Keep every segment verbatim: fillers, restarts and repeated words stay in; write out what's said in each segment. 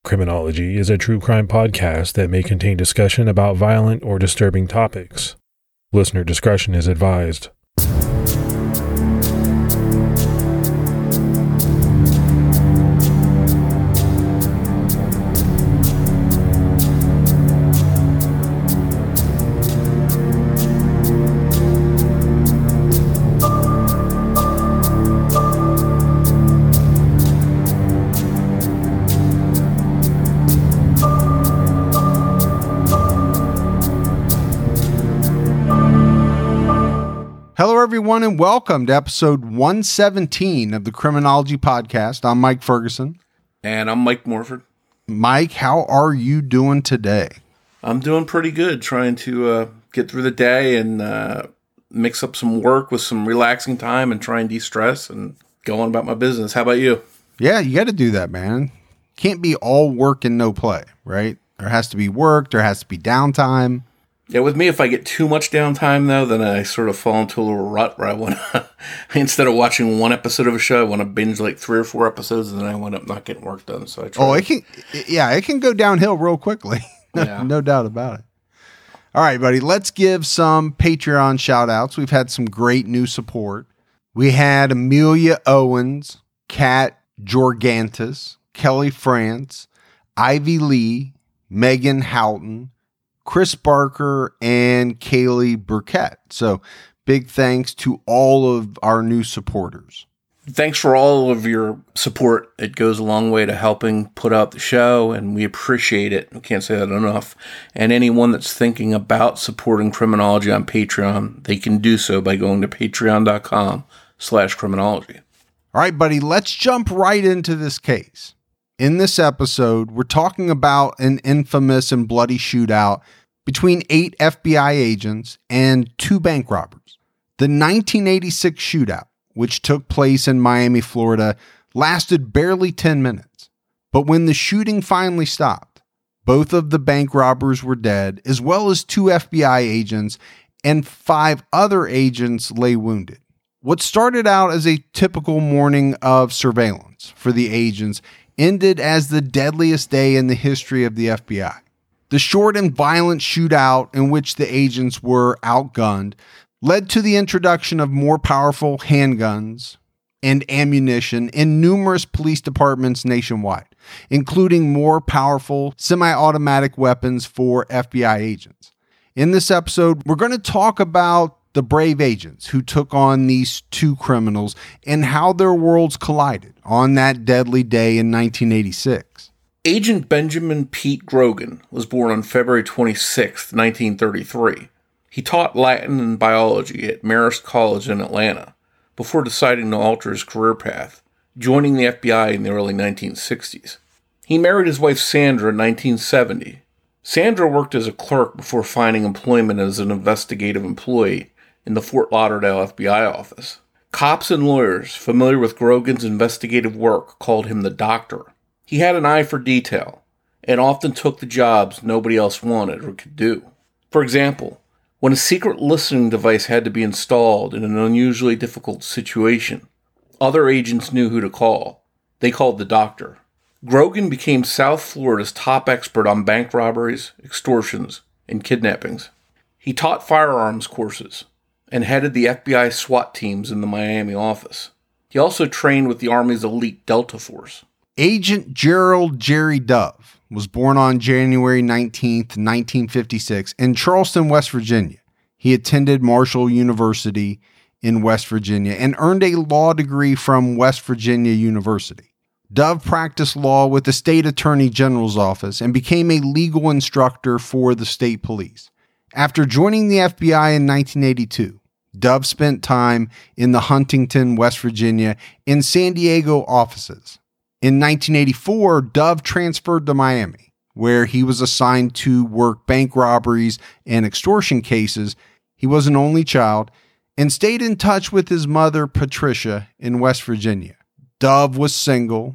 Criminology is a true crime podcast that may contain discussion about violent or disturbing topics. Listener discretion is advised. Hello, everyone, and welcome to episode one seventeen of the Criminology Podcast. I'm Mike Ferguson. And I'm Mike Morford. Mike, how are you doing today? I'm doing pretty good, trying to uh, get through the day and uh, mix up some work with some relaxing time and try and de-stress and go on about my business. How about you? Yeah, you got to do that, man. Can't be all work and no play, right? There has to be work. There has to be downtime. Yeah, with me, if I get too much downtime, though, then I sort of fall into a little rut where I want to, instead of watching one episode of a show, I want to binge like three or four episodes, and then I wind up not getting work done. So I try. Oh, to- it can, yeah, it can go downhill real quickly. no, Yeah. no doubt about it. All right, buddy, let's give some Patreon shout outs. We've had some great new support. We had Amelia Owens, Kat Jorgantis, Kelly France, Ivy Lee, Megan Houghton, Chris Barker, and Kaylee Burkett. So big thanks to all of our new supporters. Thanks for all of your support. It goes a long way to helping put out the show, and we appreciate it. We can't say that enough. And anyone that's thinking about supporting Criminology on Patreon, they can do so by going to patreon.com slash criminology. All right, buddy, let's jump right into this case. In this episode, we're talking about an infamous and bloody shootout between eight F B I agents and two bank robbers. The nineteen eighty-six shootout, which took place in Miami, Florida, lasted barely ten minutes. But when the shooting finally stopped, both of the bank robbers were dead, as well as two F B I agents, and five other agents lay wounded. What started out as a typical morning of surveillance for the agents ended as the deadliest day in the history of the F B I. The short and violent shootout in which the agents were outgunned led to the introduction of more powerful handguns and ammunition in numerous police departments nationwide, including more powerful semi-automatic weapons for F B I agents. In this episode, we're going to talk about the brave agents who took on these two criminals and how their worlds collided on that deadly day in nineteen eighty-six. Agent Benjamin Pete Grogan was born on February twenty-sixth, nineteen thirty-three. He taught Latin and biology at Marist College in Atlanta before deciding to alter his career path, joining the F B I in the early nineteen sixties. He married his wife Sandra in nineteen seventy. Sandra worked as a clerk before finding employment as an investigative employee in the Fort Lauderdale F B I office. Cops and lawyers familiar with Grogan's investigative work called him the Doctor. He had an eye for detail and often took the jobs nobody else wanted or could do. For example, when a secret listening device had to be installed in an unusually difficult situation, other agents knew who to call. They called the Doctor. Grogan became South Florida's top expert on bank robberies, extortions, and kidnappings. He taught firearms courses and headed the F B I SWAT teams in the Miami office. He also trained with the Army's elite Delta Force. Agent Gerald Jerry Dove was born on January nineteenth, nineteen fifty-six in Charleston, West Virginia. He attended Marshall University in West Virginia and earned a law degree from West Virginia University. Dove practiced law with the State Attorney General's office and became a legal instructor for the state police. After joining the F B I in nineteen eighty-two, Dove spent time in the Huntington, West Virginia, and San Diego offices. In nineteen eighty-four, Dove transferred to Miami, where he was assigned to work bank robberies and extortion cases. He was an only child and stayed in touch with his mother, Patricia, in West Virginia. Dove was single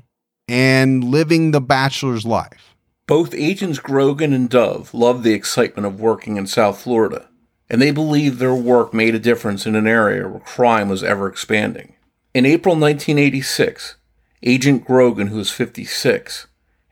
and living the bachelor's life. Both agents Grogan and Dove loved the excitement of working in South Florida, and they believed their work made a difference in an area where crime was ever expanding. In April nineteen eighty-six, Agent Grogan, who was fifty-six,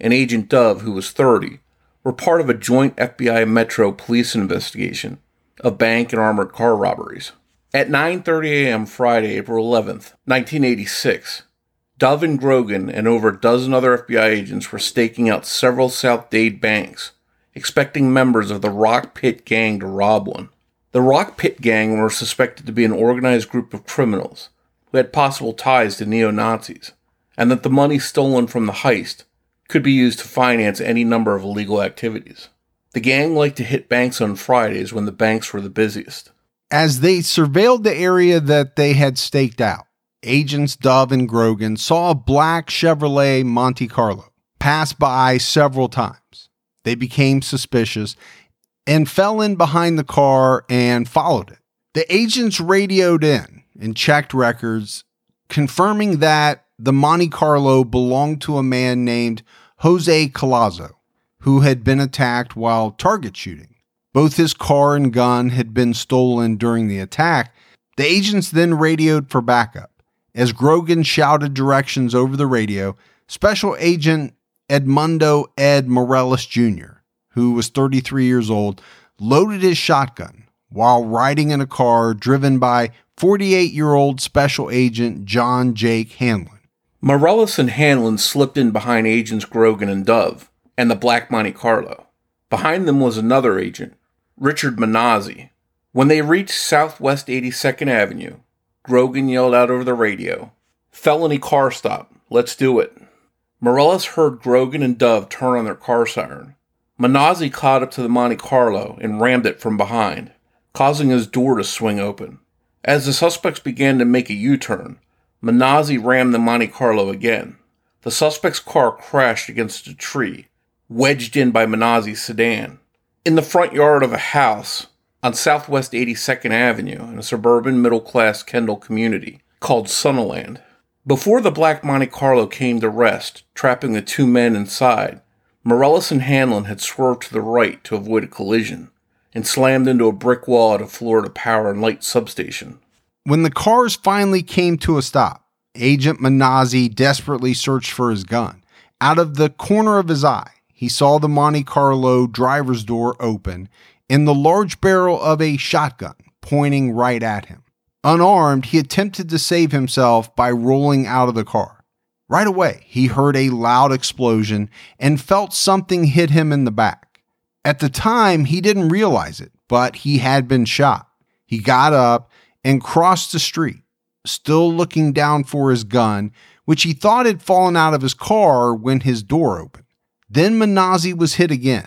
and Agent Dove, who was thirty, were part of a joint F B I Metro police investigation of bank and armored car robberies. At nine thirty a.m. Friday, April eleventh, nineteen eighty-six, Dove and Grogan and over a dozen other F B I agents were staking out several South Dade banks, expecting members of the Rock Pit Gang to rob one. The Rock Pit Gang were suspected to be an organized group of criminals who had possible ties to neo-Nazis, and that the money stolen from the heist could be used to finance any number of illegal activities. The gang liked to hit banks on Fridays when the banks were the busiest. As they surveilled the area that they had staked out, Agents Dove and Grogan saw a black Chevrolet Monte Carlo pass by several times. They became suspicious and fell in behind the car and followed it. The agents radioed in and checked records, confirming that the Monte Carlo belonged to a man named Jose Collazo, who had been attacked while target shooting. Both his car and gun had been stolen during the attack. The agents then radioed for backup. As Grogan shouted directions over the radio, Special Agent Edmundo Ed Morales Junior, who was thirty-three years old, loaded his shotgun while riding in a car driven by forty-eight-year-old Special Agent John Jake Hanlon. Morales and Hanlon slipped in behind Agents Grogan and Dove and the black Monte Carlo. Behind them was another agent, Richard Manazzi. When they reached Southwest eighty-second Avenue, Grogan yelled out over the radio, "Felony car stop, let's do it." Morales heard Grogan and Dove turn on their car siren. Manazzi caught up to the Monte Carlo and rammed it from behind, causing his door to swing open. As the suspects began to make a U-turn, Manazzi rammed the Monte Carlo again. The suspect's car crashed against a tree, wedged in by Manazzi's sedan. In the front yard of a house on Southwest eighty-second Avenue in a suburban middle-class Kendall community called Sunderland. Before the black Monte Carlo came to rest, trapping the two men inside, Morales and Hanlon had swerved to the right to avoid a collision and slammed into a brick wall at a Florida Power and Light substation. When the cars finally came to a stop, Agent Manazzi desperately searched for his gun. Out of the corner of his eye, he saw the Monte Carlo driver's door open and the large barrel of a shotgun pointing right at him. Unarmed, he attempted to save himself by rolling out of the car. Right away, he heard a loud explosion and felt something hit him in the back. At the time, he didn't realize it, but he had been shot. He got up and crossed the street, still looking down for his gun, which he thought had fallen out of his car when his door opened. Then Manazzi was hit again,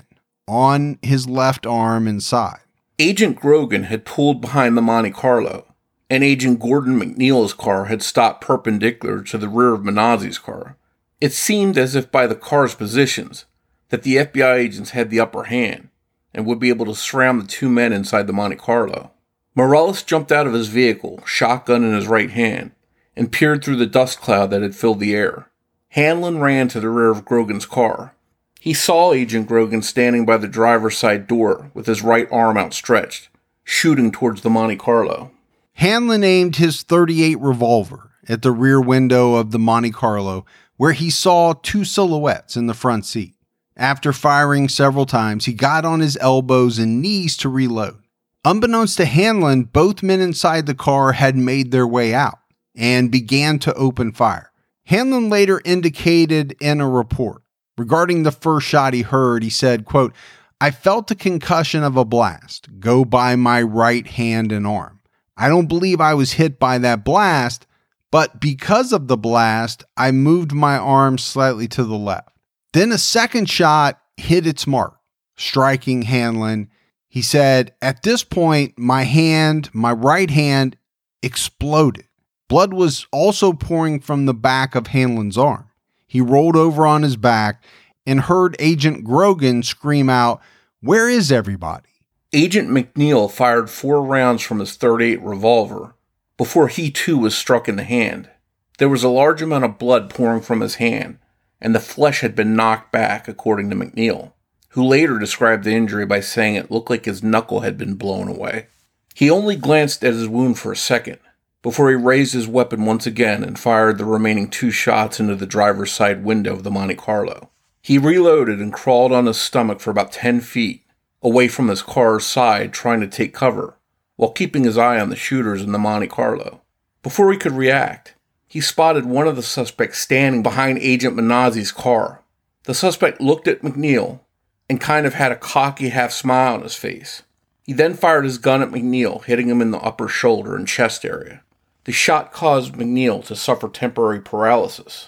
on his left arm and side. Agent Grogan had pulled behind the Monte Carlo, and Agent Gordon McNeil's car had stopped perpendicular to the rear of Manazzi's car. It seemed as if by the car's positions that the F B I agents had the upper hand and would be able to surround the two men inside the Monte Carlo. Morales jumped out of his vehicle, shotgun in his right hand, and peered through the dust cloud that had filled the air. Hanlon ran to the rear of Grogan's car. He saw Agent Grogan standing by the driver's side door with his right arm outstretched, shooting towards the Monte Carlo. Hanlon aimed his thirty-eight revolver at the rear window of the Monte Carlo, where he saw two silhouettes in the front seat. After firing several times, he got on his elbows and knees to reload. Unbeknownst to Hanlon, both men inside the car had made their way out and began to open fire. Hanlon later indicated in a report regarding the first shot he heard, he said, quote, "I felt a concussion of a blast go by my right hand and arm. I don't believe I was hit by that blast, but because of the blast, I moved my arm slightly to the left. Then a second shot hit its mark, striking Hanlon. He said, at this point, my hand, my right hand, exploded. Blood was also pouring from the back of Hanlon's arm. He rolled over on his back and heard Agent Grogan scream out, 'Where is everybody?' Agent McNeil fired four rounds from his thirty-eight revolver before he too was struck in the hand. There was a large amount of blood pouring from his hand, and the flesh had been knocked back, according to McNeil, who later described the injury by saying it looked like his knuckle had been blown away. He only glanced at his wound for a second, before he raised his weapon once again and fired the remaining two shots into the driver's side window of the Monte Carlo. He reloaded and crawled on his stomach for about ten feet, away from his car's side, trying to take cover, while keeping his eye on the shooters in the Monte Carlo. Before he could react, he spotted one of the suspects standing behind Agent Minozzi's car. The suspect looked at McNeil and kind of had a cocky half smile on his face. He then fired his gun at McNeil, hitting him in the upper shoulder and chest area. The shot caused McNeil to suffer temporary paralysis.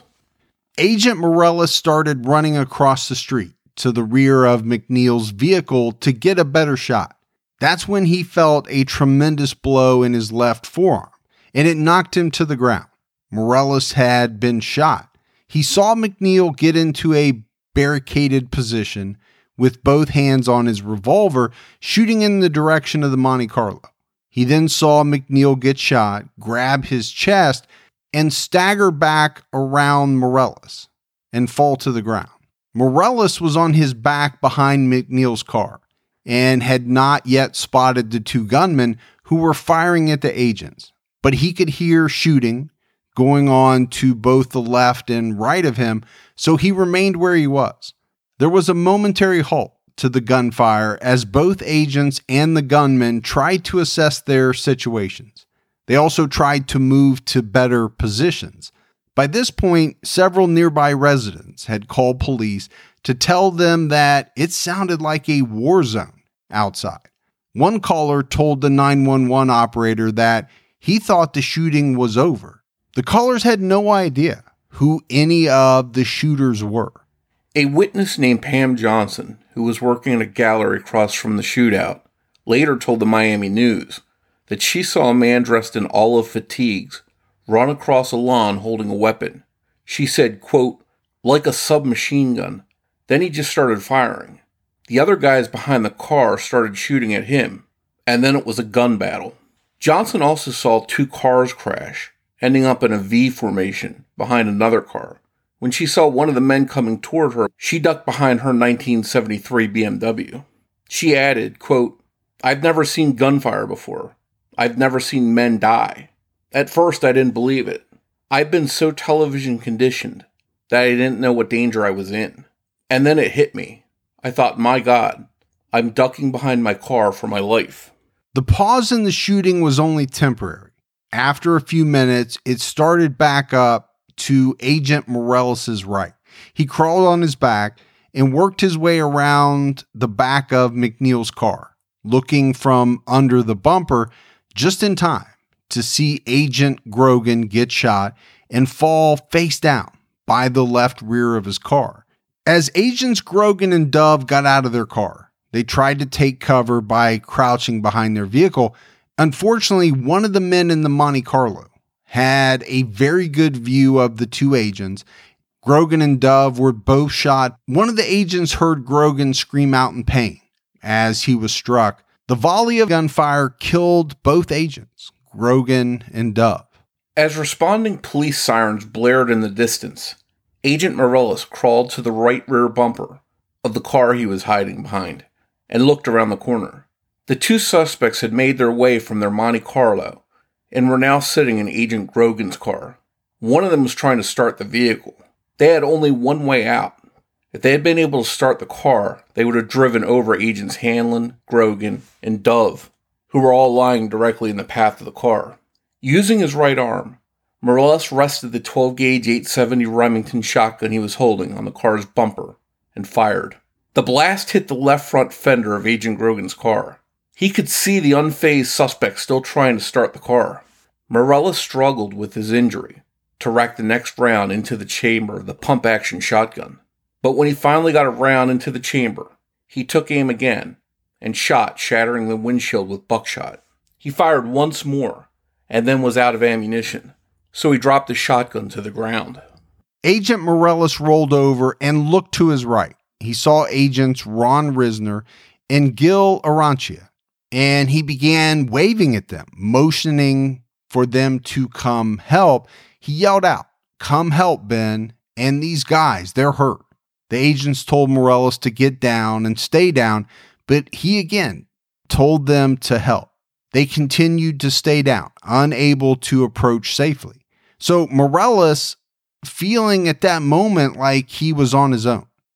Agent Morales started running across the street to the rear of McNeil's vehicle to get a better shot. That's when he felt a tremendous blow in his left forearm, and it knocked him to the ground. Morales had been shot. He saw McNeil get into a barricaded position with both hands on his revolver, shooting in the direction of the Monte Carlo. He then saw McNeil get shot, grab his chest, and stagger back around Morales and fall to the ground. Morales was on his back behind McNeil's car and had not yet spotted the two gunmen who were firing at the agents, but he could hear shooting going on to both the left and right of him, so he remained where he was. There was a momentary halt to the gunfire as both agents and the gunmen tried to assess their situations. They also tried to move to better positions. By this point, several nearby residents had called police to tell them that it sounded like a war zone outside. One caller told the nine one one operator that he thought the shooting was over. The callers had no idea who any of the shooters were. A witness named Pam Johnson, who was working in a gallery across from the shootout, later told the Miami News that she saw a man dressed in olive fatigues run across a lawn holding a weapon. She said, quote, like a submachine gun. Then he just started firing. The other guys behind the car started shooting at him, and then it was a gun battle. Johnson also saw two cars crash, ending up in a V formation behind another car. When she saw one of the men coming toward her, she ducked behind her nineteen seventy-three B M W. She added, quote, I've never seen gunfire before. I've never seen men die. At first, I didn't believe it. I've been so television conditioned that I didn't know what danger I was in. And then it hit me. I thought, my God, I'm ducking behind my car for my life. The pause in the shooting was only temporary. After a few minutes, it started back up to Agent Morales' right. He crawled on his back and worked his way around the back of McNeil's car, looking from under the bumper just in time to see Agent Grogan get shot and fall face down by the left rear of his car. As Agents Grogan and Dove got out of their car, they tried to take cover by crouching behind their vehicle. Unfortunately, one of the men in the Monte Carlo had a very good view of the two agents. Grogan and Dove were both shot. One of the agents heard Grogan scream out in pain as he was struck. The volley of gunfire killed both agents, Grogan and Dove. As responding police sirens blared in the distance, Agent Morales crawled to the right rear bumper of the car he was hiding behind and looked around the corner. The two suspects had made their way from their Monte Carlo and were now sitting in Agent Grogan's car. One of them was trying to start the vehicle. They had only one way out. If they had been able to start the car, they would have driven over Agents Hanlon, Grogan, and Dove, who were all lying directly in the path of the car. Using his right arm, Morales rested the twelve gauge eight seventy Remington shotgun he was holding on the car's bumper and fired. The blast hit the left front fender of Agent Grogan's car. He could see the unfazed suspect still trying to start the car. Morales struggled with his injury to rack the next round into the chamber of the pump-action shotgun. But when he finally got a round into the chamber, he took aim again and shot, shattering the windshield with buckshot. He fired once more and then was out of ammunition, so he dropped the shotgun to the ground. Agent Morales rolled over and looked to his right. He saw Agents Ron Risner and Gil Arancia, and he began waving at them, motioning for them to come help. He yelled out, "Come help, Ben, and these guys, they're hurt." The agents told Morales to get down and stay down, but he again told them to help. They continued to stay down, unable to approach safely. So Morales, feeling at that moment like he was on his own,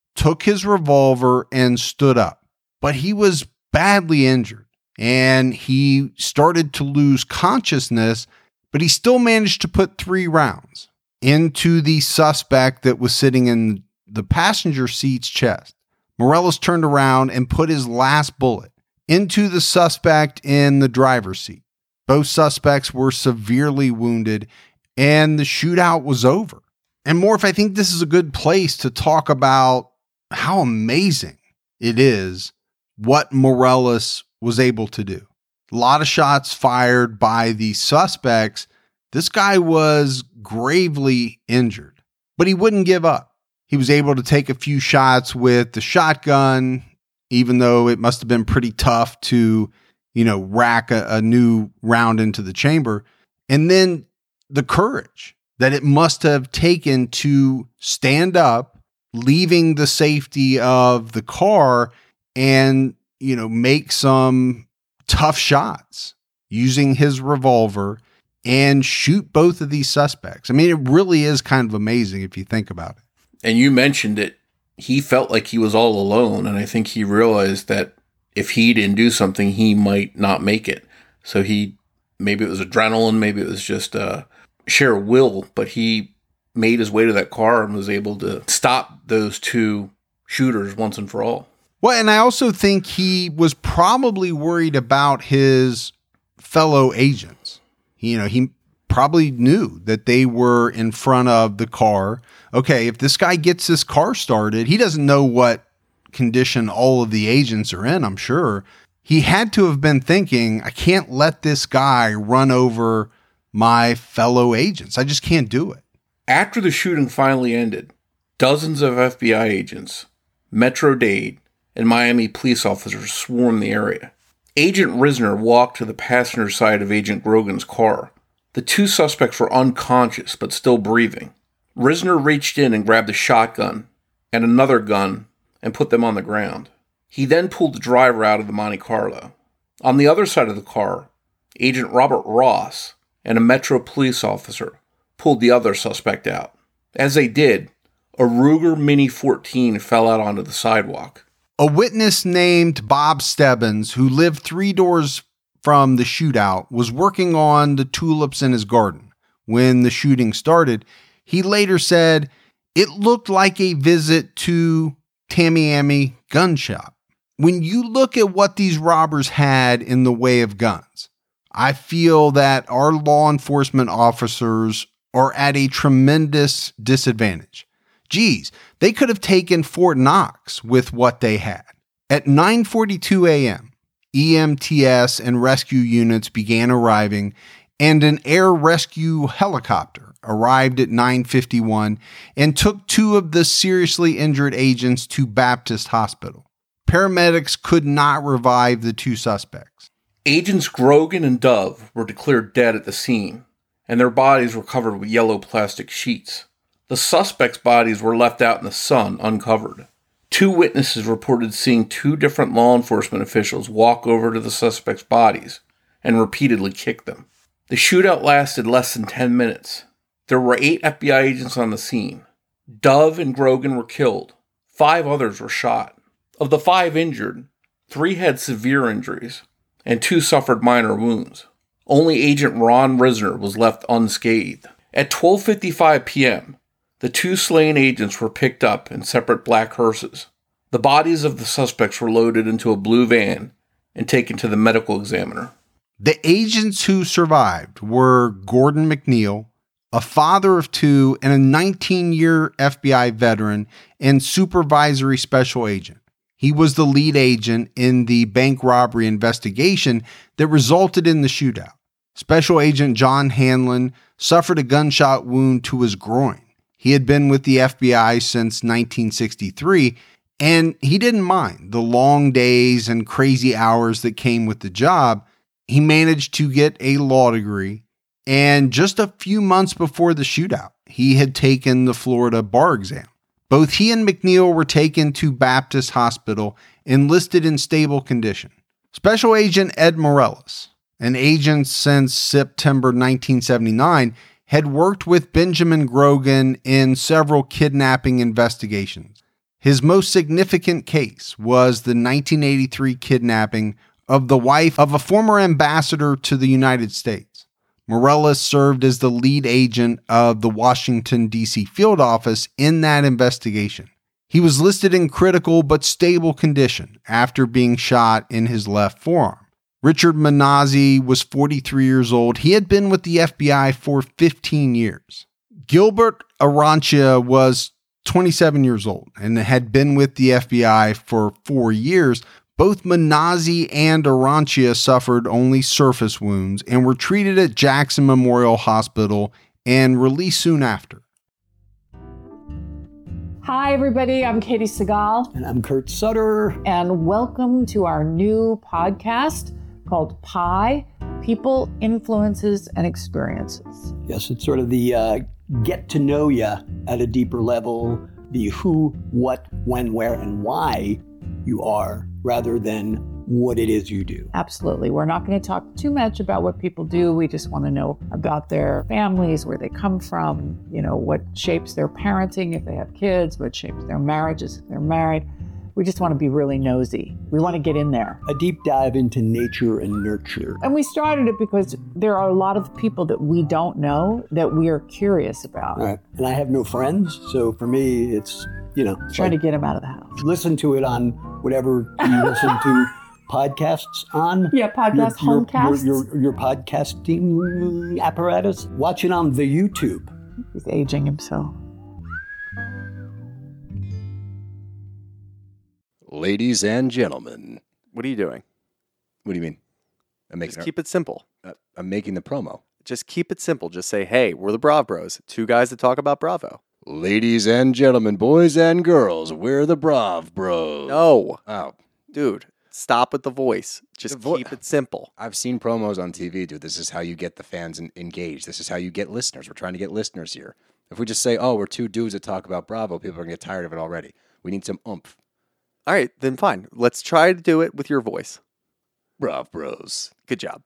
took his revolver, and stood up. But he was badly injured, and he started to lose consciousness, but he still managed to put three rounds into the suspect that was sitting in the passenger seat's chest. Morales turned around and put his last bullet into the suspect in the driver's seat. Both suspects were severely wounded, and the shootout was over. And Morph, I think this is a good place to talk about how amazing it is what Morales was able to do. A lot of shots fired by the suspects. This guy was gravely injured, but he wouldn't give up. He was able to take a few shots with the shotgun, even though it must have been pretty tough to, you know, rack a, a new round into the chamber. And then the courage that it must have taken to stand up, leaving the safety of the car and, you know, make some tough shots using his revolver and shoot both of these suspects. I mean, it really is kind of amazing if you think about it. And you mentioned it. He felt like he was all alone, and I think he realized that if he didn't do something, he might not make it. So he, maybe it was adrenaline, maybe it was just uh, sheer will, but he made his way to that car and was able to stop those two shooters once and for all. Well, and I also think he was probably worried about his fellow agents. You know, he probably knew that they were in front of the car. Okay, if this guy gets this car started, he doesn't know what condition all of the agents are in, I'm sure. He had to have been thinking, I can't let this guy run over my fellow agents. I just can't do it. After the shooting finally ended, dozens of F B I agents, Metro-Dade, and Miami police officers swarmed the area. Agent Risner walked to the passenger side of Agent Grogan's car. The two suspects were unconscious but still breathing. Risner reached in and grabbed a shotgun and another gun and put them on the ground. He then pulled the driver out of the Monte Carlo. On the other side of the car, Agent Robert Ross and a Metro police officer pulled the other suspect out. As they did, a Ruger Mini fourteen fell out onto the sidewalk. A witness named Bob Stebbins, who lived three doors from the shootout, was working on the tulips in his garden when the shooting started. He later said, it looked like a visit to Tamiami gun shop. When you look at what these robbers had in the way of guns, I feel that our law enforcement officers are at a tremendous disadvantage. Geez, they could have taken Fort Knox with what they had. At nine forty-two a.m., E M T S and rescue units began arriving, and an air rescue helicopter arrived at nine fifty-one and took two of the seriously injured agents to Baptist Hospital. Paramedics could not revive the two suspects. Agents Grogan and Dove were declared dead at the scene, and their bodies were covered with yellow plastic sheets. The suspects' bodies were left out in the sun, uncovered. Two witnesses reported seeing two different law enforcement officials walk over to the suspects' bodies and repeatedly kick them. The shootout lasted less than ten minutes. There were eight F B I agents on the scene. Dove and Grogan were killed. Five others were shot. Of the five injured, three had severe injuries, and two suffered minor wounds. Only Agent Ron Risner was left unscathed. At twelve fifty-five p.m., the two slain agents were picked up in separate black hearses. The bodies of the suspects were loaded into a blue van and taken to the medical examiner. The agents who survived were Gordon McNeil, a father of two, and a nineteen-year F B I veteran and supervisory special agent. He was the lead agent in the bank robbery investigation that resulted in the shootout. Special Agent John Hanlon suffered a gunshot wound to his groin. He had been with the F B I since nineteen sixty-three, and he didn't mind the long days and crazy hours that came with the job. He managed to get a law degree, and just a few months before the shootout, he had taken the Florida bar exam. Both he and McNeil were taken to Baptist Hospital and listed in stable condition. Special Agent Ed Morales, an agent since September nineteen seventy-nine, had worked with Benjamin Grogan in several kidnapping investigations. His most significant case was the nineteen eighty-three kidnapping of the wife of a former ambassador to the United States. Morales served as the lead agent of the Washington, D C field office in that investigation. He was listed in critical but stable condition after being shot in his left forearm. Richard Manazzi was forty-three years old. He had been with the F B I for fifteen years. Gilbert Arancia was twenty-seven years old and had been with the F B I for four years. Both Manazzi and Arancia suffered only surface wounds and were treated at Jackson Memorial Hospital and released soon after. Hi, everybody. I'm Katie Segal. And I'm Kurt Sutter. And welcome to our new podcast called Pi, People, Influences, and Experiences. Yes, it's sort of the uh, get to know you at a deeper level, the who, what, when, where, and why you are, rather than what it is you do. Absolutely. We're not going to talk too much about what people do. We just want to know about their families, where they come from, you know, what shapes their parenting if they have kids, what shapes their marriages if they're married. We just want to be really nosy. We want to get in there. A deep dive into nature and nurture. And we started it because there are a lot of people that we don't know that we are curious about. Right. And I have no friends, so for me, it's, you know. Trying like, to get them out of the house. Listen to it on whatever you listen to podcasts on. Yeah, podcast, your, homecasts. Your, your, your podcasting apparatus. Watch it on the YouTube. He's aging himself. Ladies and gentlemen. What are you doing? What do you mean? I'm making Just keep it simple. uh, I'm making the promo. Just keep it simple. Just say, hey, we're the Brav Bros. Two guys that talk about Bravo. Ladies and gentlemen, boys and girls, we're the Brav Bros. No. Oh. Dude, stop with the voice. Just The vo- keep it simple. I've seen promos on T V, dude. This is how you get the fans en- engaged. This is how you get listeners. We're trying to get listeners here. If we just say, oh, we're two dudes that talk about Bravo, people are going to get tired of it already. We need some oomph. All right, then fine. Let's try to do it with your voice. Brav Bros. Good job.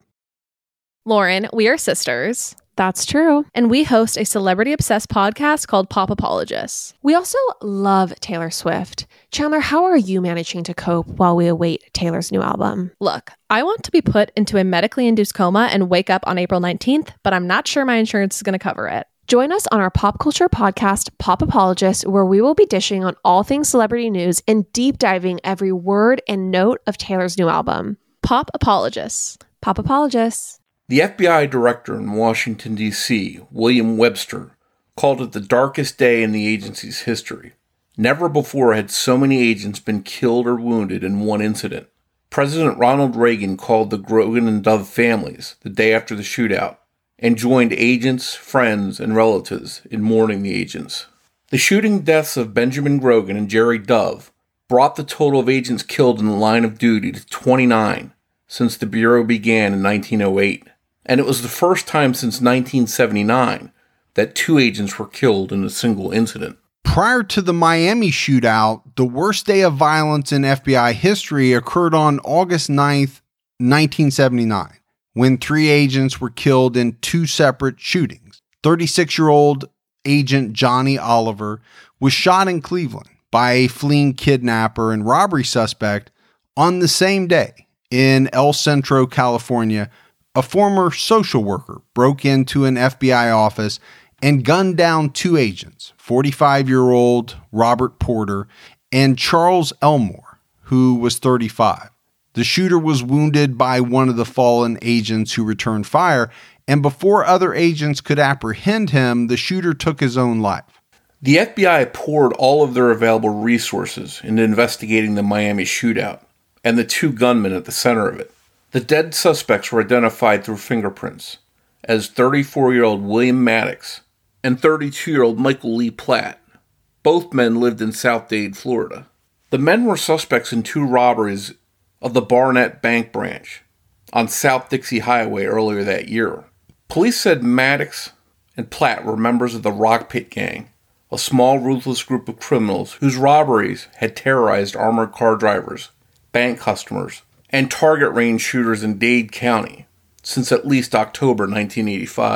Lauren, we are sisters. That's true. And we host a celebrity-obsessed podcast called Pop Apologists. We also love Taylor Swift. Chandler, how are you managing to cope while we await Taylor's new album? Look, I want to be put into a medically induced coma and wake up on April nineteenth, but I'm not sure my insurance is going to cover it. Join us on our pop culture podcast, Pop Apologists, where we will be dishing on all things celebrity news and deep diving every word and note of Taylor's new album. Pop Apologists. Pop Apologists. The F B I director in Washington, D C, William Webster, called it the darkest day in the agency's history. Never before had so many agents been killed or wounded in one incident. President Ronald Reagan called the Grogan and Dove families the day after the shootout and joined agents, friends, and relatives in mourning the agents. The shooting deaths of Benjamin Grogan and Jerry Dove brought the total of agents killed in the line of duty to twenty-nine since the Bureau began in nineteen oh eight. And it was the first time since nineteen seventy-nine that two agents were killed in a single incident. Prior to the Miami shootout, the worst day of violence in F B I history occurred on August ninth, nineteen seventy-nine, when three agents were killed in two separate shootings. thirty-six-year-old agent Johnny Oliver was shot in Cleveland by a fleeing kidnapper and robbery suspect on the same day. In El Centro, California, a former social worker broke into an F B I office and gunned down two agents, forty-five-year-old Robert Porter and Charles Elmore, who was thirty-five. The shooter was wounded by one of the fallen agents who returned fire, and before other agents could apprehend him, the shooter took his own life. The F B I poured all of their available resources into investigating the Miami shootout and the two gunmen at the center of it. The dead suspects were identified through fingerprints as thirty-four-year-old William Maddox and thirty-two-year-old Michael Lee Platt. Both men lived in South Dade, Florida. The men were suspects in two robberies of the Barnett Bank branch on South Dixie Highway earlier that year. Police said Maddox and Platt were members of the Rock Pit Gang, a small, ruthless group of criminals whose robberies had terrorized armored car drivers, bank customers, and target range shooters in Dade County since at least October nineteen eighty-five.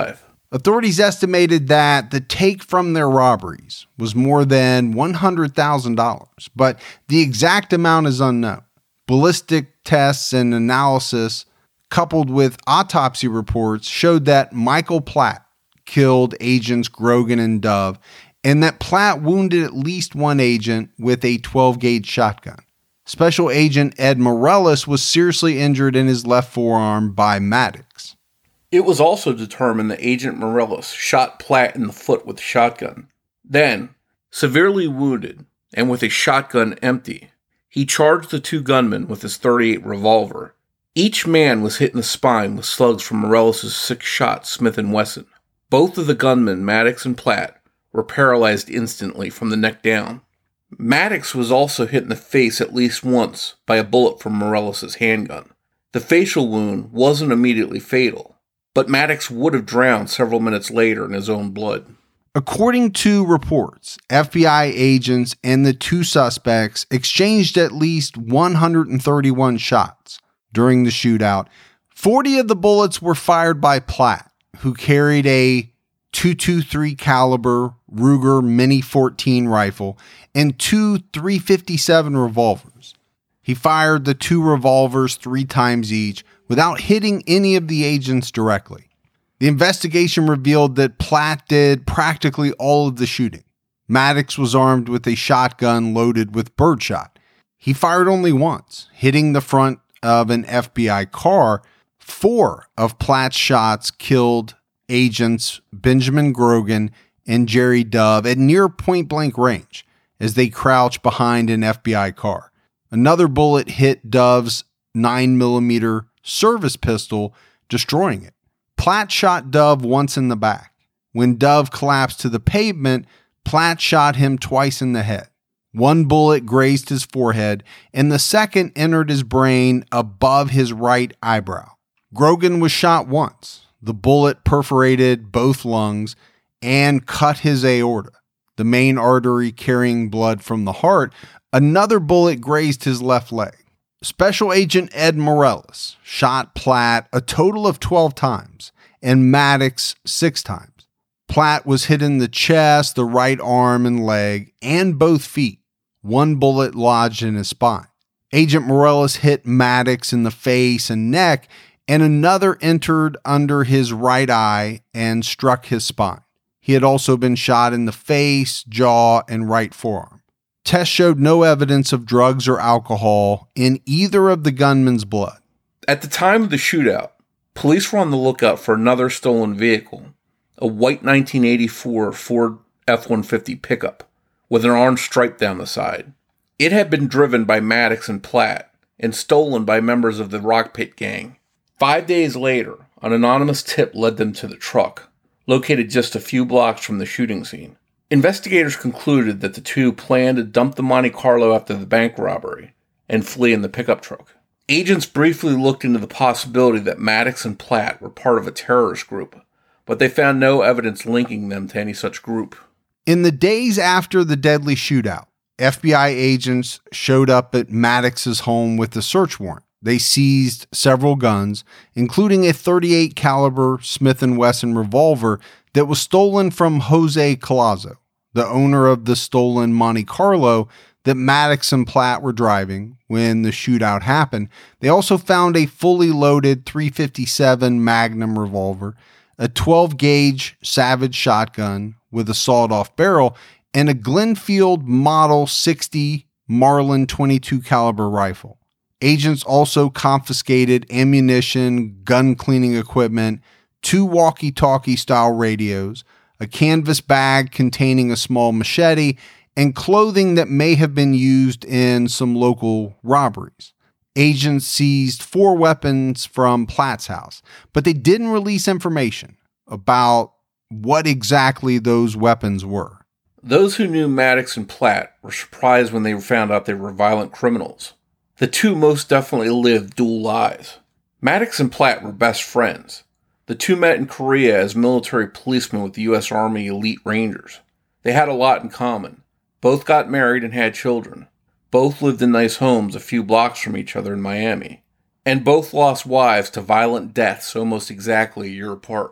Authorities estimated that the take from their robberies was more than one hundred thousand dollars, but the exact amount is unknown. Ballistic tests and analysis, coupled with autopsy reports, showed that Michael Platt killed agents Grogan and Dove, and that Platt wounded at least one agent with a twelve gauge shotgun. Special Agent Ed Morales was seriously injured in his left forearm by Maddox. It was also determined that Agent Morales shot Platt in the foot with a shotgun. Then, severely wounded and with a shotgun empty, he charged the two gunmen with his thirty-eight revolver. Each man was hit in the spine with slugs from Morales' six-shot Smith and Wesson. Both of the gunmen, Maddox and Platt, were paralyzed instantly from the neck down. Maddox was also hit in the face at least once by a bullet from Morales' handgun. The facial wound wasn't immediately fatal, but Maddox would have drowned several minutes later in his own blood. According to reports, F B I agents and the two suspects exchanged at least one hundred thirty-one shots during the shootout. forty of the bullets were fired by Platt, who carried a two twenty-three caliber Ruger Mini fourteen rifle and two three fifty-seven revolvers. He fired the two revolvers three times each without hitting any of the agents directly. The investigation revealed that Platt did practically all of the shooting. Maddox was armed with a shotgun loaded with birdshot. He fired only once, hitting the front of an F B I car. Four of Platt's shots killed agents Benjamin Grogan and Jerry Dove at near point-blank range as they crouched behind an F B I car. Another bullet hit Dove's nine millimeter service pistol, destroying it. Platt shot Dove once in the back. When Dove collapsed to the pavement, Platt shot him twice in the head. One bullet grazed his forehead, and the second entered his brain above his right eyebrow. Grogan was shot once. The bullet perforated both lungs and cut his aorta, the main artery carrying blood from the heart. Another bullet grazed his left leg. Special Agent Ed Morales shot Platt a total of twelve times and Maddox six times. Platt was hit in the chest, the right arm and leg, and both feet. One bullet lodged in his spine. Agent Morales hit Maddox in the face and neck, and another entered under his right eye and struck his spine. He had also been shot in the face, jaw, and right forearm. Tests showed no evidence of drugs or alcohol in either of the gunmen's blood. At the time of the shootout, police were on the lookout for another stolen vehicle, a white nineteen eighty-four Ford F one fifty pickup with an orange stripe down the side. It had been driven by Maddox and Platt and stolen by members of the Rock Pit gang. Five days later, an anonymous tip led them to the truck, located just a few blocks from the shooting scene. Investigators concluded that the two planned to dump the Monte Carlo after the bank robbery and flee in the pickup truck. Agents briefly looked into the possibility that Maddox and Platt were part of a terrorist group, but they found no evidence linking them to any such group. In the days after the deadly shootout, F B I agents showed up at Maddox's home with a search warrant. They seized several guns, including a thirty-eight caliber Smith and Wesson revolver that was stolen from Jose Collazo, the owner of the stolen Monte Carlo that Maddox and Platt were driving when the shootout happened. They also found a fully loaded three fifty-seven Magnum revolver, a twelve gauge Savage shotgun with a sawed-off barrel, and a Glenfield Model sixty Marlin twenty-two caliber rifle. Agents also confiscated ammunition, gun cleaning equipment, two walkie-talkie style radios, a canvas bag containing a small machete, and clothing that may have been used in some local robberies. Agents seized four weapons from Platt's house, but they didn't release information about what exactly those weapons were. Those who knew Maddox and Platt were surprised when they found out they were violent criminals. The two most definitely lived dual lives. Maddox and Platt were best friends. The two met in Korea as military policemen with the U S Army Elite Rangers. They had a lot in common. Both got married and had children. Both lived in nice homes a few blocks from each other in Miami. And both lost wives to violent deaths almost exactly a year apart.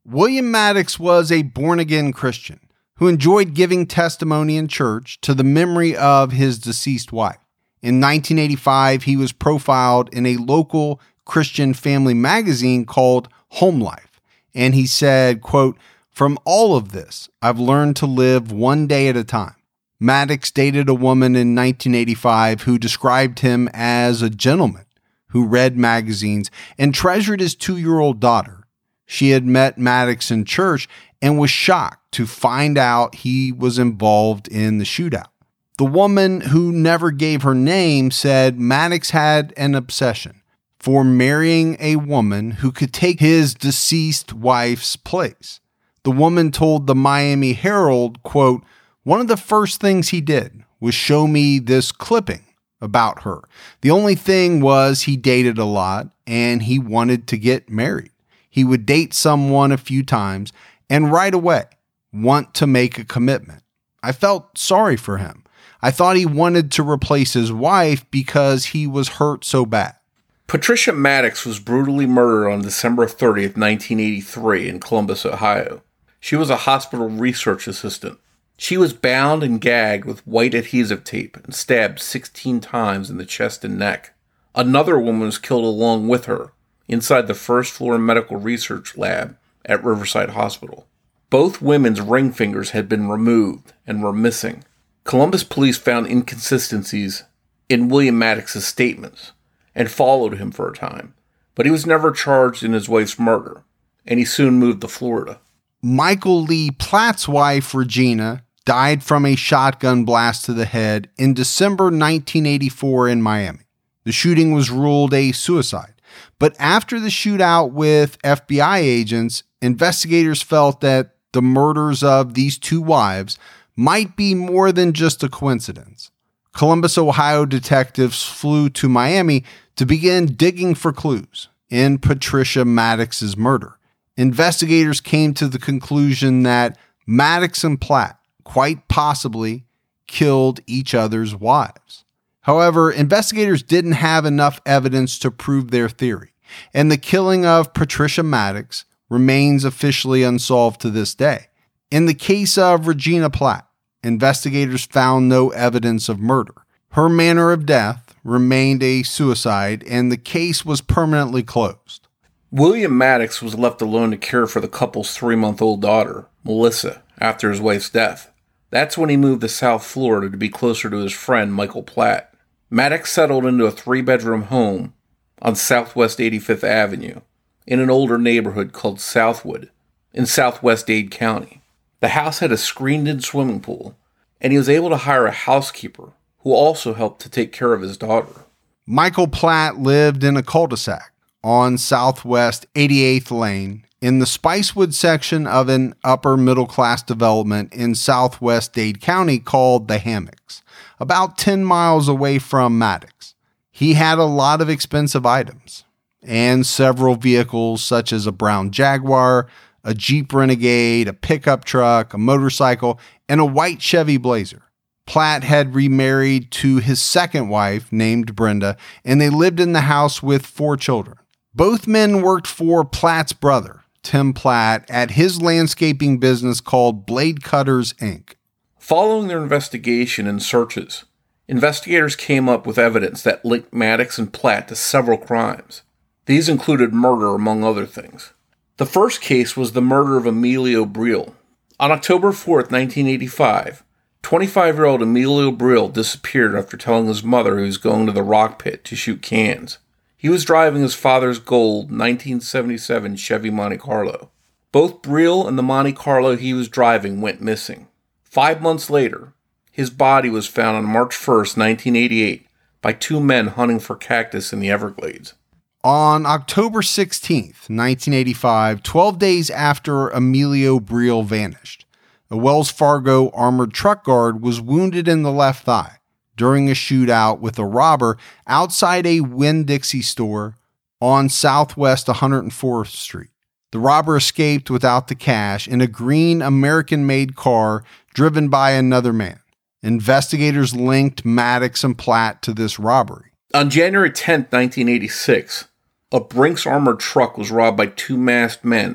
William Maddox was a born-again Christian who enjoyed giving testimony in church to the memory of his deceased wife. In nineteen eighty-five, he was profiled in a local Christian family magazine called Home Life, and he said, quote, "From all of this, I've learned to live one day at a time." Maddox dated a woman in nineteen eighty-five who described him as a gentleman who read magazines and treasured his two-year-old daughter. She had met Maddox in church and was shocked to find out he was involved in the shootout. The woman, who never gave her name, said Maddox had an obsession for marrying a woman who could take his deceased wife's place. The woman told the Miami Herald, quote, "One of the first things he did was show me this clipping about her. The only thing was he dated a lot and he wanted to get married. He would date someone a few times and right away want to make a commitment. I felt sorry for him. I thought he wanted to replace his wife because he was hurt so bad." Patricia Maddox was brutally murdered on December thirtieth, nineteen eighty-three in Columbus, Ohio. She was a hospital research assistant. She was bound and gagged with white adhesive tape and stabbed sixteen times in the chest and neck. Another woman was killed along with her inside the first floor medical research lab at Riverside Hospital. Both women's ring fingers had been removed and were missing. Columbus police found inconsistencies in William Maddox's statements and followed him for a time, but he was never charged in his wife's murder, and he soon moved to Florida. Michael Lee Platt's wife, Regina, died from a shotgun blast to the head in December nineteen eighty-four in Miami. The shooting was ruled a suicide, but after the shootout with F B I agents, investigators felt that the murders of these two wives might be more than just a coincidence. Columbus, Ohio detectives flew to Miami to begin digging for clues in Patricia Maddox's murder. Investigators came to the conclusion that Maddox and Platt quite possibly killed each other's wives. However, investigators didn't have enough evidence to prove their theory, and the killing of Patricia Maddox remains officially unsolved to this day. In the case of Regina Platt, investigators found no evidence of murder. Her manner of death remained a suicide, and the case was permanently closed. William Maddox was left alone to care for the couple's three-month-old daughter, Melissa, after his wife's death. That's when he moved to South Florida to be closer to his friend Michael Platt. Maddox settled into a three-bedroom home on Southwest eighty-fifth Avenue in an older neighborhood called Southwood in southwest Dade County. The house had a screened-in swimming pool, and he was able to hire a housekeeper who also helped to take care of his daughter. Michael Platt lived in a cul-de-sac on Southwest eighty-eighth Lane in the Spicewood section of an upper-middle-class development in southwest Dade County called The Hammocks, about ten miles away from Maddox. He had a lot of expensive items and several vehicles such as a brown Jaguar, a Jeep Renegade, a pickup truck, a motorcycle, and a white Chevy Blazer. Platt had remarried to his second wife, named Brenda, and they lived in the house with four children. Both men worked for Platt's brother, Tim Platt, at his landscaping business called Blade Cutters, Incorporated. Following their investigation and searches, investigators came up with evidence that linked Maddox and Platt to several crimes. These included murder, among other things. The first case was the murder of Emilio Brill. On October fourth, nineteen eighty-five, twenty-five-year-old Emilio Brill disappeared after telling his mother he was going to the rock pit to shoot cans. He was driving his father's gold nineteen seventy-seven Chevy Monte Carlo. Both Brill and the Monte Carlo he was driving went missing. Five months later, his body was found on March first, nineteen eighty-eight, by two men hunting for cactus in the Everglades. On October sixteenth, nineteen eighty-five, twelve days after Emilio Brill vanished, a Wells Fargo armored truck guard was wounded in the left thigh during a shootout with a robber outside a Winn-Dixie store on Southwest one hundred fourth Street. The robber escaped without the cash in a green American-made car driven by another man. Investigators linked Maddox and Platt to this robbery. On January tenth, nineteen eighty-six, a Brinks armored truck was robbed by two masked men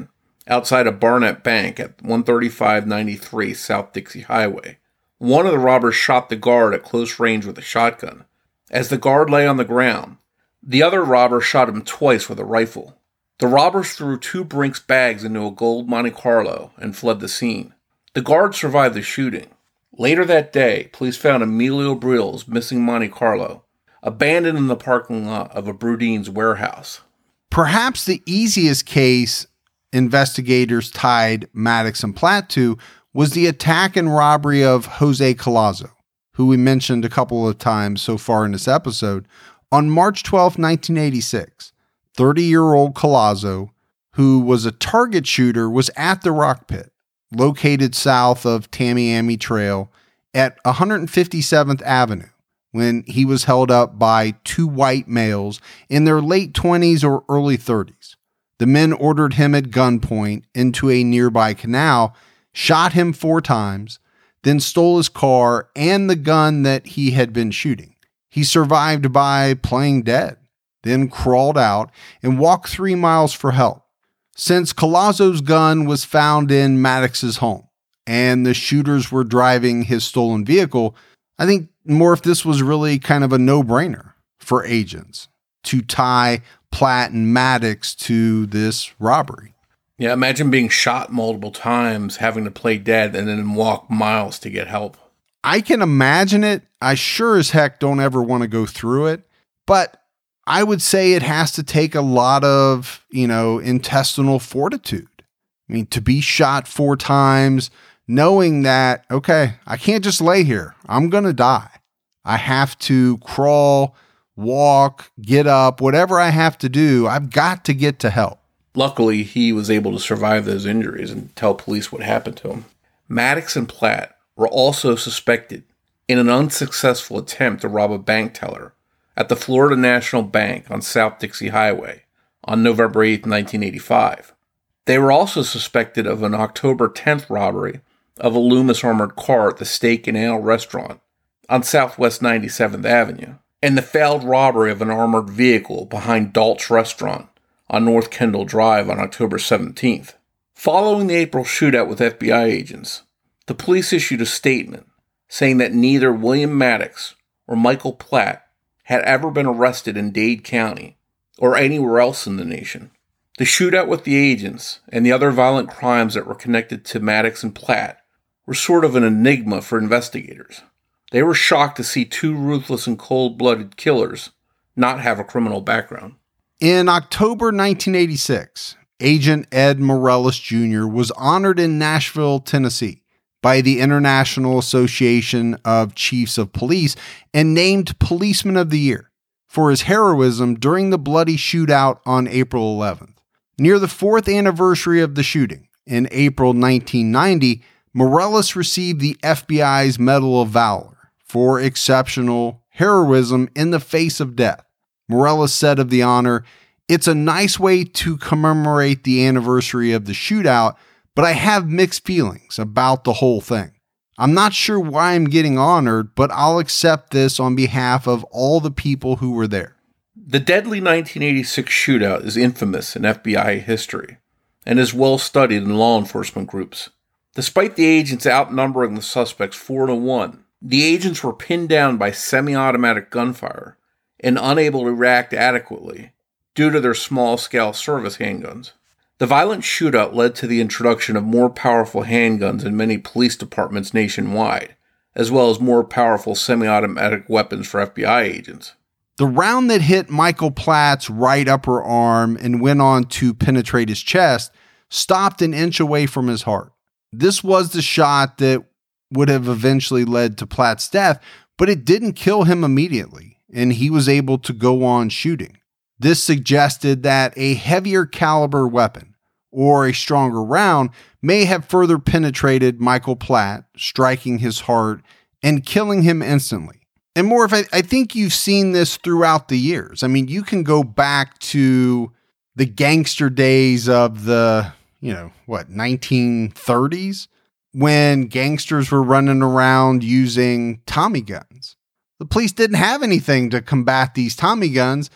outside of Barnett Bank at one thirty-five ninety-three South Dixie Highway. One of the robbers shot the guard at close range with a shotgun. As the guard lay on the ground, the other robber shot him twice with a rifle. The robbers threw two Brinks bags into a gold Monte Carlo and fled the scene. The guard survived the shooting. Later that day, police found Emilio Brill's missing Monte Carlo, abandoned in the parking lot of a Brudine's warehouse. Perhaps the easiest case investigators tied Maddox and Platt to was the attack and robbery of Jose Collazo, who we mentioned a couple of times so far in this episode. On March twelfth, nineteen eighty-six, thirty-year-old Collazo, who was a target shooter, was at the Rock Pit, located south of Tamiami Trail at one fifty-seventh Avenue, when he was held up by two white males in their late twenties or early thirties. The men ordered him at gunpoint into a nearby canal, shot him four times, then stole his car and the gun that he had been shooting. He survived by playing dead, then crawled out and walked three miles for help. Since Collazo's gun was found in Maddox's home and the shooters were driving his stolen vehicle, I think more if this was really kind of a no-brainer for agents to tie Platt and Maddox to this robbery. Yeah, imagine being shot multiple times, having to play dead, and then walk miles to get help. I can imagine it. I sure as heck don't ever want to go through it, but I would say it has to take a lot of, you know, intestinal fortitude. I mean, to be shot four times, knowing that, okay, I can't just lay here. I'm going to die. I have to crawl, walk, get up, whatever I have to do. I've got to get to help. Luckily, he was able to survive those injuries and tell police what happened to him. Maddox and Platt were also suspected in an unsuccessful attempt to rob a bank teller at the Florida National Bank on South Dixie Highway on November eighth, nineteen eighty-five. They were also suspected of an October tenth robbery of a Loomis armored car at the Steak and Ale restaurant on Southwest ninety-seventh Avenue, and the failed robbery of an armored vehicle behind Dalt's Restaurant on North Kendall Drive on October seventeenth. Following the April shootout with F B I agents, the police issued a statement saying that neither William Maddox or Michael Platt had ever been arrested in Dade County or anywhere else in the nation. The shootout with the agents and the other violent crimes that were connected to Maddox and Platt were sort of an enigma for investigators. They were shocked to see two ruthless and cold-blooded killers not have a criminal background. In October nineteen eighty-six, Agent Ed Morales Junior was honored in Nashville, Tennessee, by the International Association of Chiefs of Police and named Policeman of the Year for his heroism during the bloody shootout on April eleventh. Near the fourth anniversary of the shooting, in April nineteen ninety, Morales received the F B I's Medal of Valor for exceptional heroism in the face of death. Morales said of the honor, "It's a nice way to commemorate the anniversary of the shootout, but I have mixed feelings about the whole thing. I'm not sure why I'm getting honored, but I'll accept this on behalf of all the people who were there." The deadly nineteen eighty-six shootout is infamous in F B I history and is well studied in law enforcement groups. Despite the agents outnumbering the suspects four to one, the agents were pinned down by semi-automatic gunfire and unable to react adequately due to their small-scale service handguns. The violent shootout led to the introduction of more powerful handguns in many police departments nationwide, as well as more powerful semi-automatic weapons for F B I agents. The round that hit Michael Platt's right upper arm and went on to penetrate his chest stopped an inch away from his heart. This was the shot that would have eventually led to Platt's death, but it didn't kill him immediately, and he was able to go on shooting. This suggested that a heavier caliber weapon or a stronger round may have further penetrated Michael Platt, striking his heart and killing him instantly. And more, if I, I think you've seen this throughout the years. I mean, you can go back to the gangster days of the, you know, what, nineteen thirties, when gangsters were running around using Tommy guns. The police didn't have anything to combat these Tommy guns,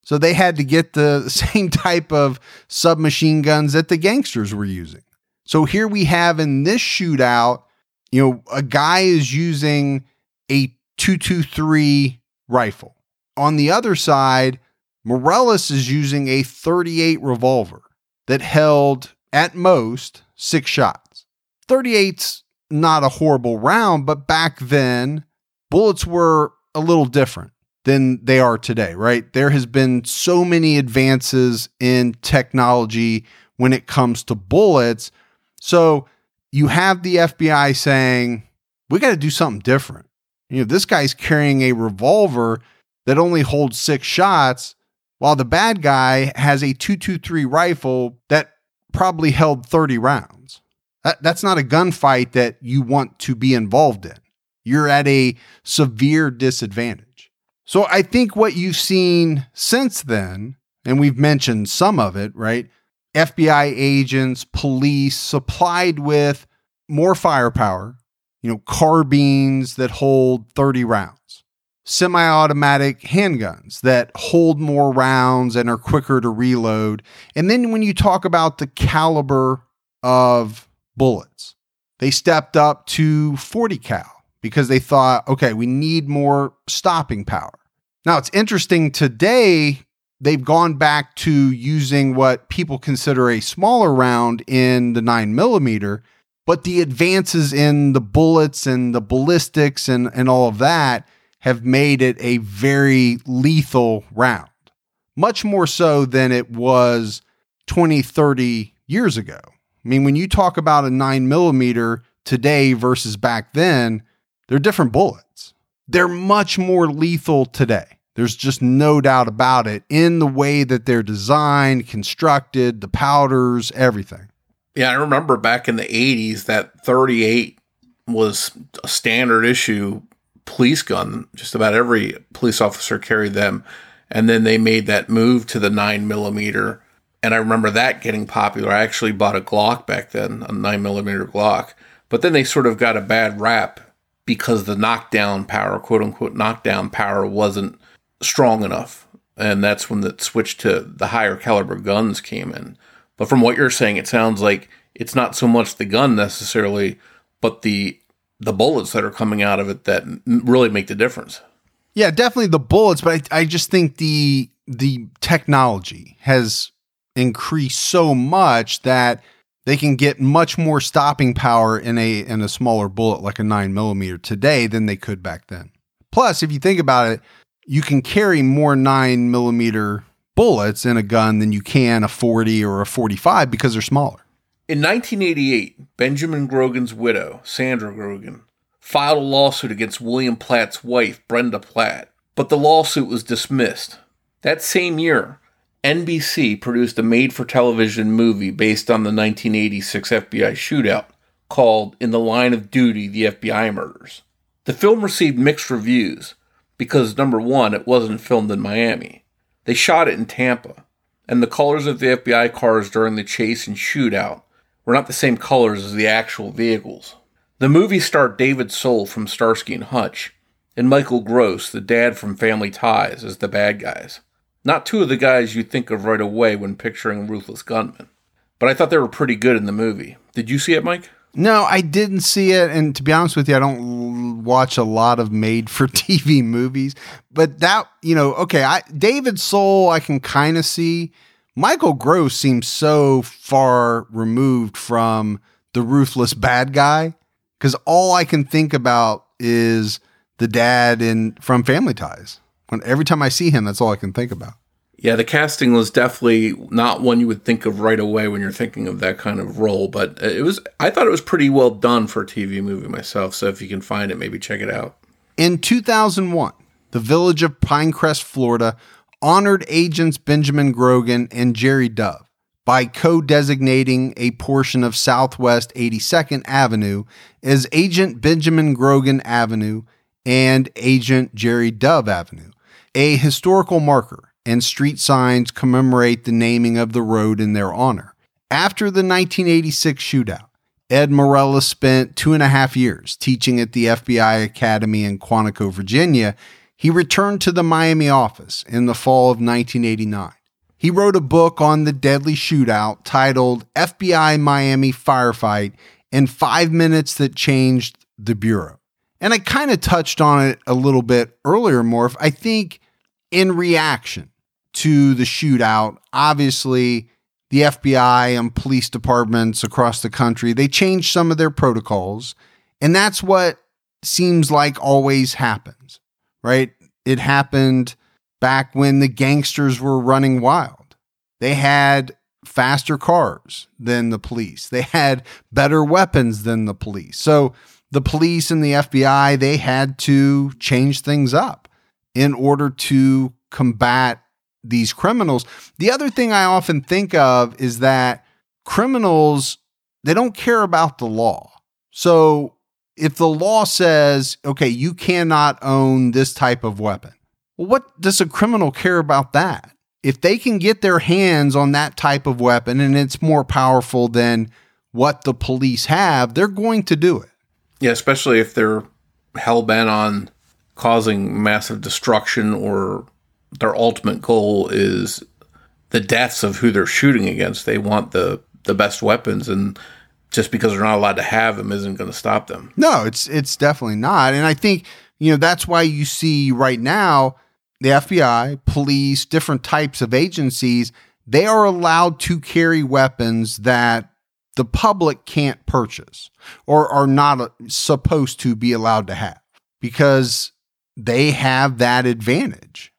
So they had to get the same type of submachine guns that the gangsters were using. So here we have in this shootout, you know, a guy is using a two twenty-three rifle. On the other side, Morales is using a thirty-eight revolver that held at most six shots. thirty-eight's not a horrible round, but back then bullets were a little different than they are today, right? There has been so many advances in technology when it comes to bullets. So you have the F B I saying, we got to do something different. You know, this guy's carrying a revolver that only holds six shots, while the bad guy has a two twenty-three rifle that probably held thirty rounds. That, that's not a gunfight that you want to be involved in. You're at a severe disadvantage. So I think what you've seen since then, and we've mentioned some of it, right? F B I agents, police supplied with more firepower, you know, carbines that hold thirty rounds, semi-automatic handguns that hold more rounds and are quicker to reload. And then when you talk about the caliber of bullets, they stepped up to forty cal because they thought, okay, we need more stopping power. Now it's interesting today, they've gone back to using what people consider a smaller round in the nine millimeter, but the advances in the bullets and the ballistics and, and all of that have made it a very lethal round, much more so than it was twenty, thirty years ago. I mean, when you talk about a nine millimeter today versus back then, they're different bullets. They're much more lethal today. There's just no doubt about it in the way that they're designed, constructed, the powders, everything. Yeah, I remember back in the eighties that thirty-eight was a standard issue police gun. Just about every police officer carried them. And then they made that move to the nine millimeter. And I remember that getting popular. I actually bought a Glock back then, a nine millimeter Glock. But then they sort of got a bad rap because the knockdown power, quote unquote, knockdown power wasn't strong enough. And that's when the switch to the higher caliber guns came in. But from what you're saying, it sounds like it's not so much the gun necessarily, but the the bullets that are coming out of it that really make the difference. Yeah, definitely the bullets, but I, I just think the the technology has increased so much that they can get much more stopping power in a in a smaller bullet like a nine millimeter today than they could back then. Plus, if you think about it, you can carry more nine millimeter bullets in a gun than you can a forty or a forty-five because they're smaller. In nineteen eighty-eight, Benjamin Grogan's widow, Sandra Grogan, filed a lawsuit against William Platt's wife, Brenda Platt, but the lawsuit was dismissed. That same year, N B C produced a made-for-television movie based on the nineteen eighty-six F B I shootout called In the Line of Duty, the F B I Murders. The film received mixed reviews because, number one, it wasn't filmed in Miami. They shot it in Tampa, and the colors of the F B I cars during the chase and shootout were not the same colors as the actual vehicles. The movie starred David Soul from Starsky and Hutch, and Michael Gross, the dad from Family Ties, as the bad guys. Not two of the guys you think of right away when picturing Ruthless Gunman. But I thought they were pretty good in the movie. Did you see it, Mike? No, I didn't see it. And to be honest with you, I don't watch a lot of made-for-T V movies. But that, you know, okay, I, David Soul I can kind of see. Michael Gross seems so far removed from the ruthless bad guy because all I can think about is the dad in from Family Ties. When every time I see him, that's all I can think about. Yeah, the casting was definitely not one you would think of right away when you're thinking of that kind of role, but it was. I thought it was pretty well done for a T V movie myself, so if you can find it, maybe check it out. In two thousand one, the village of Pinecrest, Florida, honored agents Benjamin Grogan and Jerry Dove by co-designating a portion of Southwest eighty-second Avenue as Agent Benjamin Grogan Avenue and Agent Jerry Dove Avenue. A historical marker and street signs commemorate the naming of the road in their honor. After the nineteen eighty-six shootout, Ed Morales spent two and a half years teaching at the F B I Academy in Quantico, Virginia. he returned to the Miami office in the fall of nineteen eighty-nine. He wrote a book on the deadly shootout titled F B I Miami Firefight in Five Minutes That Changed the Bureau. And I kind of touched on it a little bit earlier, Morph. I think in reaction to the shootout, obviously the F B I and police departments across the country, they changed some of their protocols. And that's what seems like always happens, right? It happened back when the gangsters were running wild. They had faster cars than the police. They had better weapons than the police. So the police and the F B I, they had to change things up in order to combat these criminals. The other thing I often think of is that criminals, they don't care about the law. So if the law says, okay, you cannot own this type of weapon, well, what does a criminal care about that? If they can get their hands on that type of weapon and it's more powerful than what the police have, they're going to do it. Yeah, especially if they're hell-bent on causing massive destruction, or their ultimate goal is the deaths of who they're shooting against. They want the, the best weapons, and just because they're not allowed to have them isn't going to stop them. No, it's it's definitely not. And I think, you know, that's why you see right now the F B I, police, different types of agencies, they are allowed to carry weapons that the public can't purchase or are not supposed to be allowed to have, because they have that advantage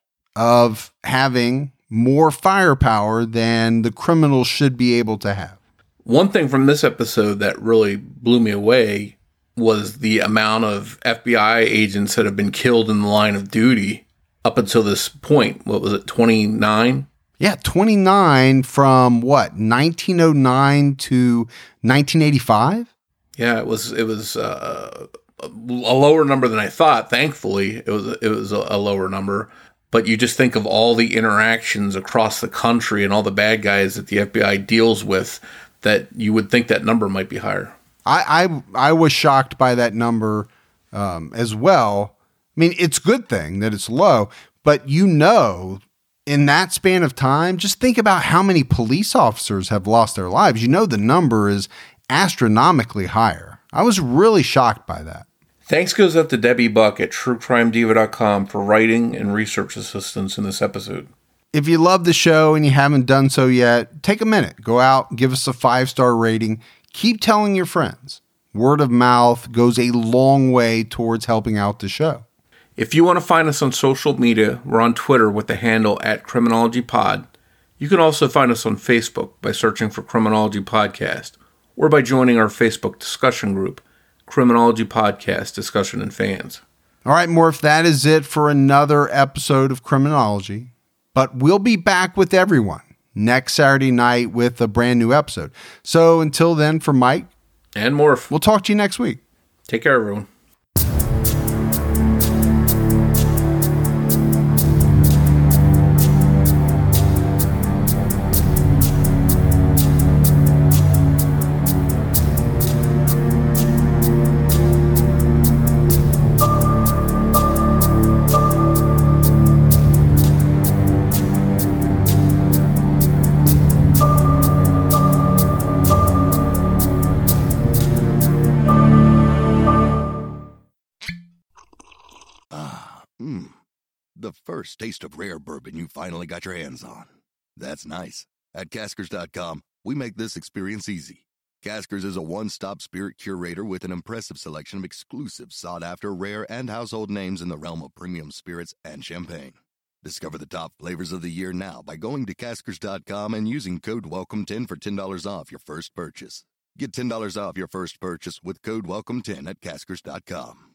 of having more firepower than the criminals should be able to have. One thing from this episode that really blew me away was the amount of F B I agents that have been killed in the line of duty up until this point. What was it, twenty-nine? Yeah, twenty-nine from what, nineteen oh nine to nineteen eighty-five? Yeah, it was it was uh, a lower number than I thought. Thankfully, it was it was a, a lower number. But you just think of all the interactions across the country and all the bad guys that the F B I deals with, that you would think that number might be higher. I I, I was shocked by that number um, as well. I mean, it's a good thing that it's low, but you know, in that span of time, just think about how many police officers have lost their lives. You know, the number is astronomically higher. I was really shocked by that. Thanks goes up to Debbie Buck at true crime diva dot com for writing and research assistance in this episode. If you love the show and you haven't done so yet, take a minute. Go out, give us a five-star rating. Keep telling your friends. Word of mouth goes a long way towards helping out the show. If you want to find us on social media, we're on Twitter with the handle at Criminology Pod. You can also find us on Facebook by searching for Criminology Podcast, or by joining our Facebook discussion group, Criminology Podcast Discussion and Fans. All right, Morph, that is it for another episode of Criminology. But we'll be back with everyone next Saturday night with a brand new episode. So until then, for Mike and Morph, we'll talk to you next week. Take care, everyone. First taste of rare bourbon you finally got your hands on. That's nice. At Caskers dot com, we make this experience easy. Caskers is a one-stop spirit curator with an impressive selection of exclusive, sought-after, rare, and household names in the realm of premium spirits and champagne. Discover the top flavors of the year now by going to Caskers dot com and using code welcome ten for ten dollars off your first purchase. Get ten dollars off your first purchase with code welcome ten at Caskers dot com.